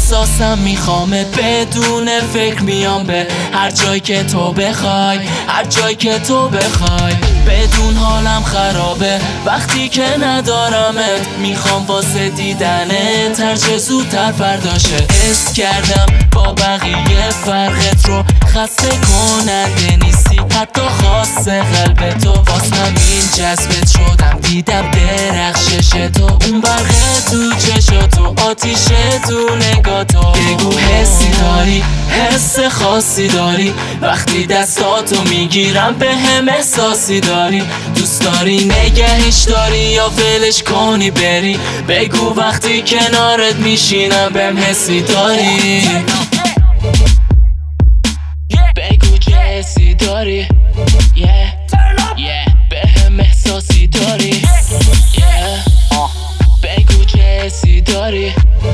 احساسم میخوامه، بدون فکر میام به هر جای که تو بخوای، هر جای که تو بخوای. بدون حالم خرابه وقتی که ندارمت، میخوام واسه دیدنت هرچه زودتر فرداشه. حس کردم با بقیه فرقت رو، خسته کننده نیستی حتی خاص قلب تو. باز همین جذبت شدم، دیدم درخشش تو، اون برق تو چشاتو، آتیش تو نگاتو. بگو حسی داری، حس خاصی داری، وقتی دستاتو میگیرم به هم احساسی داری. دوست داری نگهش داری یا ولش کنی بری؟ بگو وقتی کنارت میشینم بهم حسی داری. بگو چه حسی داری، بهم احساسی داری. بگو چه حسی داری،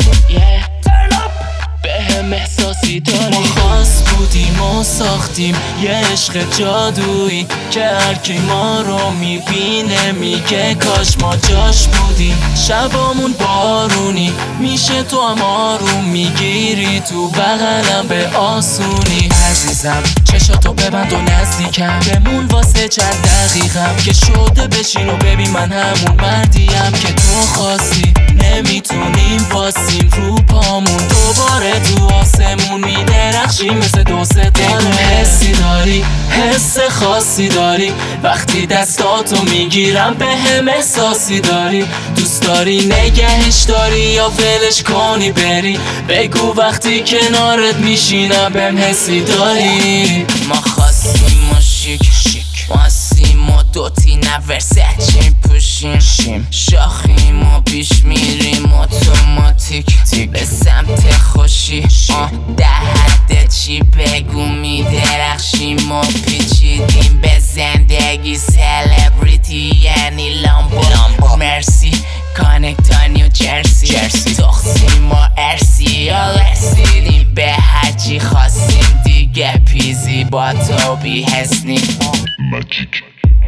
بهم احساسی داری. ما خاص بودیم و ساختیم یه عشق جادویی که هرکی ما رو میبینه میگه کاش ما جاش بودیم. شبامون بارونی میشه، تو هم آروم میگیری تو بغلم به آسونی. عزیزم چشاتو ببند و نزدیکم بمون واسه چند دقیقم، که شده بشین و ببین من همون مردیم که تو خواستی. نمیتونیم واسیم رو پامون، دوباره تو آسمون میدرخشیم مثل دو ستاره. حسی داری، حس خاصی داری، وقتی دستاتو میگیرم به هم احساسی داری. دوست داری نگهش داری یا ولش کنی بری؟ بگو وقتی کنارت میشینم بهم حسی داری. ما خواستیم و شیک ما هستیم و دوتی نورسچیم پوشیم، شاخیم و پیش میریم اتوماتیک به سمت خوشی. در حد چی بگو میدرخشیم و پیچیدیم به زندگی. سلبریتی یعنی لامبو مرسی، کانکتا نیو جرسی، تخسیم و ارسی یا رسیدیم به هرچی خواستیم دیگه. پیزی با تو بی حسنی ماجیک.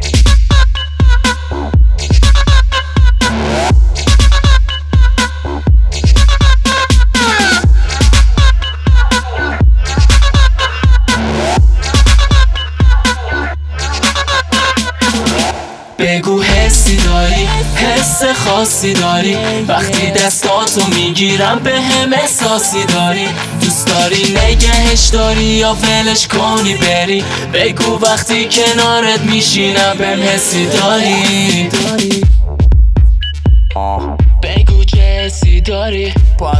بگو حسی داری، حس خاصی داری، وقتی دستاتو میگیرم به هم احساسی داری. دوست داری نگهش داری یا ولش کنی بری؟ بگو وقتی کنارت میشینم بهم حسی داری. بگو چه حسی داری،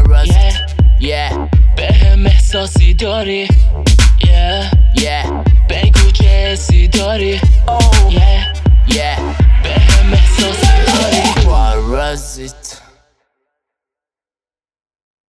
بهم احساسی داری. بگو چه حسی داری.